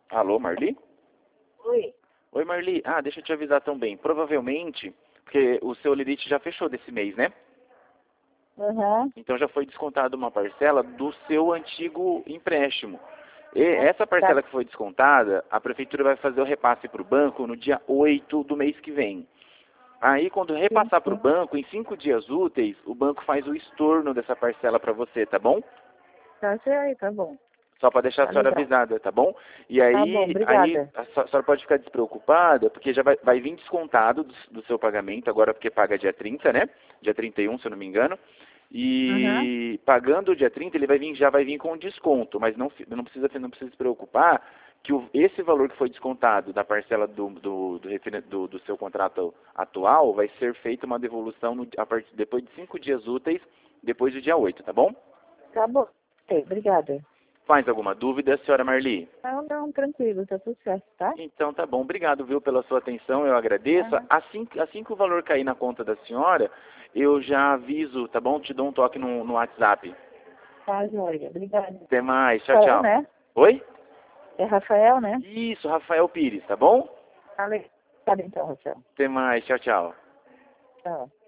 Alô, Marli? Oi. Oi, Marli. Ah, deixa eu te avisar também. Provavelmente, porque o seu limite já fechou desse mês, né? Aham. Então já foi descontada uma parcela do seu antigo empréstimo. E Ah, essa tá. parcela que foi descontada, a prefeitura vai fazer o repasse para o banco no dia 8 do mês que vem. Aí, quando Sim, repassar para o sim. banco, em 5 dias úteis, o banco faz o estorno dessa parcela para você, tá bom? Tá certo, tá bom. Só para deixar a Tá senhora legal. avisada, tá bom? E Tá bom, aí obrigada. a senhora pode ficar despreocupada, porque já vai vir descontado do seu pagamento, agora porque paga dia 30, né? Dia 31, se eu não me engano. Aham. E pagando o dia 30, ele já vai vir com desconto, mas não precisa se preocupar que esse valor que foi descontado da parcela do seu contrato atual vai ser feita uma devolução depois de 5 dias úteis, depois do dia 8, tá bom? Tá bom. Ok, obrigada. Mais alguma dúvida, senhora Marli? Não, não, tranquilo, tá tudo certo, tá? Então tá bom, obrigado, viu, pela sua atenção, eu agradeço. Aham. Assim que o valor cair na conta da senhora, eu já aviso, tá bom? Te dou um toque no WhatsApp. Tá, joia. Obrigada. Até mais, tchau, Rafael, tchau. né? Oi? É Rafael, né? Isso, Rafael Pires, tá bom? Tá legal. Tá bem, então, Rafael. Até mais, tchau, tchau. Tchau.